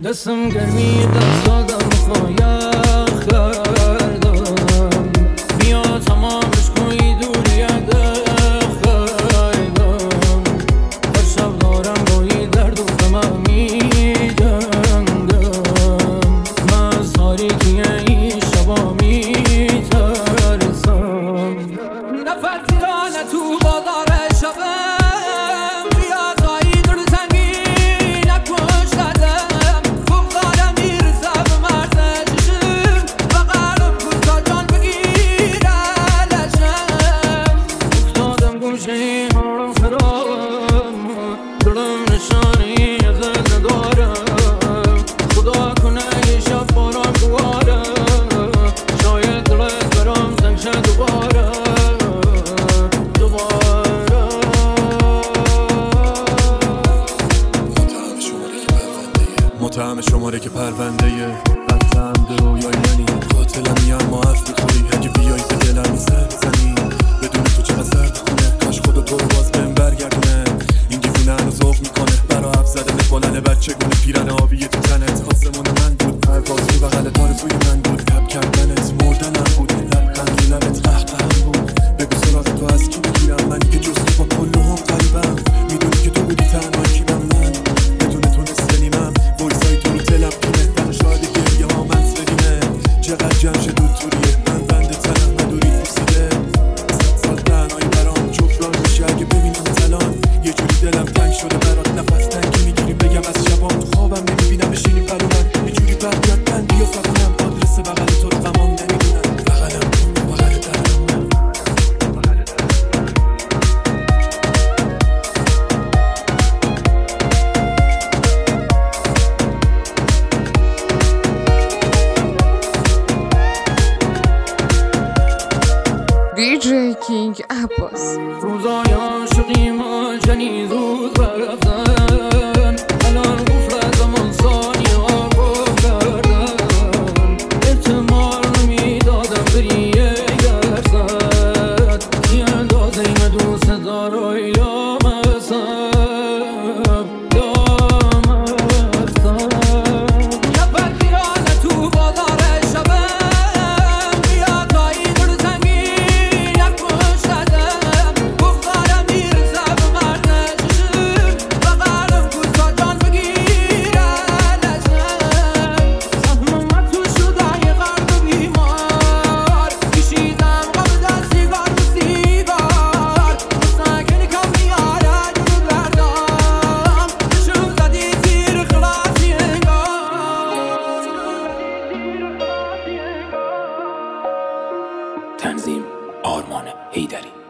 دستم گرمی دست دادم خواهی کردم بیا تمامش کنی دوری خیدم هر شب دارم بایی درد و غمم می جنگم من از تاریکی این شبا می ترسم نفرتیرانه تو بازار شبم متهم شماره که پرونده بدتم در رویای منی قاتلمی اما حرف میخوری اگه بیایی به دلم سر بزنی بدون تو چقدر سرد خونه کاش خدا تو رو باز بهم برگردونه این دیوونه هنو ذوق میکنه برا حرف زدنت بلنه بچگونه پیرن آبی تو تنت آسمون من بود پرواز رو بغل تارزوی من بود تب کردنت مردنم بود لبخند رو لبت قهقهم بود بگو سراغ تو از کی بگیرم منی که جز تو با کل هم قریبم میدونی که تو بودی تنها کیبم من بدون تو نصف نیمم وایسای تو رو دلم پینه در شاید گریه ها من سرینه چقدر جمشه دو توریه من بنده تنم ندوری پوسیده سال تنهایی برام جبران میشه اگه ببینم تلان یه جوری دلم تنگ شده برات نفس تنگی میگیریم بگم از شبام تو خوابم نمیبینم بشینیم برو من یه جوری برگرد بندی یا فقونم آدرس بغل تو رو غمام نمیدونم بغلم بغل درم دیجی کینگ عباس روزای عاشقی ما جنی زود برفتن الان قفل زمان ثانیه ها گفت کردن احتمال نمیدادم بری یک درصد کی اندازه این دوست دارای یا مصب تنظیم آرمان حیدری.